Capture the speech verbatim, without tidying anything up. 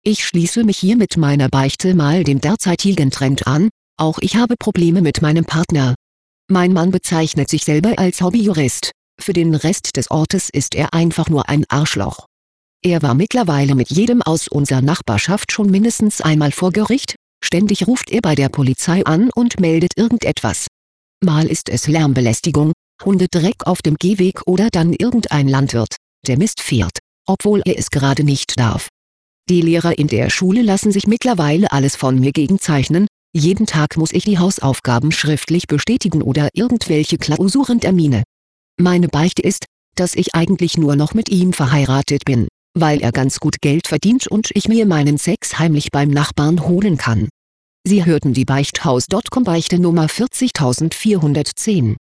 Ich schließe mich hier mit meiner Beichte mal dem derzeitigen Trend an, auch ich habe Probleme mit meinem Partner. Mein Mann bezeichnet sich selber als Hobbyjurist, für den Rest des Ortes ist er einfach nur ein Arschloch. Er war mittlerweile mit jedem aus unserer Nachbarschaft schon mindestens einmal vor Gericht, ständig ruft er bei der Polizei an und meldet irgendetwas. Mal ist es Lärmbelästigung, Hundedreck auf dem Gehweg oder dann irgendein Landwirt, der Mist fährt, obwohl er es gerade nicht darf. Die Lehrer in der Schule lassen sich mittlerweile alles von mir gegenzeichnen, jeden Tag muss ich die Hausaufgaben schriftlich bestätigen oder irgendwelche Klausurentermine. Meine Beichte ist, dass ich eigentlich nur noch mit ihm verheiratet bin, weil er ganz gut Geld verdient und ich mir meinen Sex heimlich beim Nachbarn holen kann. Sie hörten die Beichthaus Punkt com Beichte Nummer vierzigtausendvierhundertzehn.